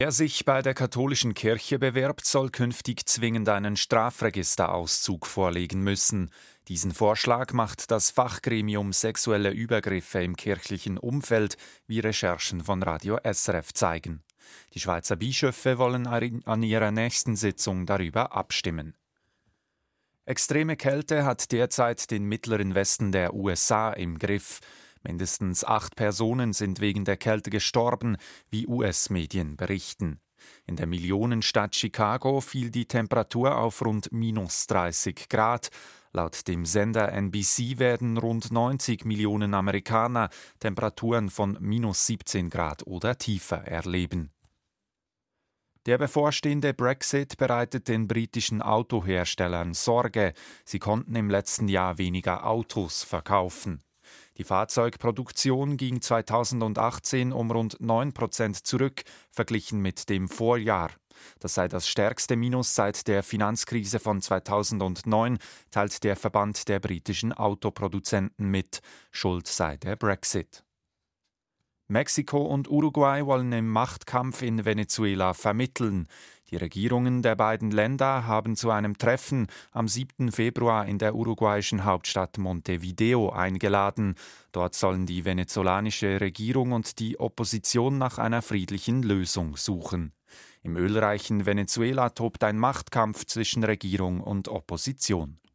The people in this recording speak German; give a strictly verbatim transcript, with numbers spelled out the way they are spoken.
Wer sich bei der katholischen Kirche bewirbt, soll künftig zwingend einen Strafregisterauszug vorlegen müssen. Diesen Vorschlag macht das Fachgremium Sexuelle Übergriffe im kirchlichen Umfeld, wie Recherchen von Radio S R F zeigen. Die Schweizer Bischöfe wollen an ihrer nächsten Sitzung darüber abstimmen. Extreme Kälte hat derzeit den mittleren Westen der U S A im Griff. Mindestens acht Personen sind wegen der Kälte gestorben, wie U S-Medien berichten. In der Millionenstadt Chicago fiel die Temperatur auf rund minus dreißig Grad. Laut dem Sender N B C werden rund neunzig Millionen Amerikaner Temperaturen von minus siebzehn Grad oder tiefer erleben. Der bevorstehende Brexit bereitet den britischen Autoherstellern Sorge. Sie konnten im letzten Jahr weniger Autos verkaufen. Die Fahrzeugproduktion ging zweitausendachtzehn um rund neun Prozent zurück, verglichen mit dem Vorjahr. Das sei das stärkste Minus seit der Finanzkrise von zweitausendneun, teilt der Verband der britischen Autoproduzenten mit. Schuld sei der Brexit. Mexiko und Uruguay wollen im Machtkampf in Venezuela vermitteln. Die Regierungen der beiden Länder haben zu einem Treffen am siebten Februar in der uruguayischen Hauptstadt Montevideo eingeladen. Dort sollen die venezolanische Regierung und die Opposition nach einer friedlichen Lösung suchen. Im ölreichen Venezuela tobt ein Machtkampf zwischen Regierung und Opposition.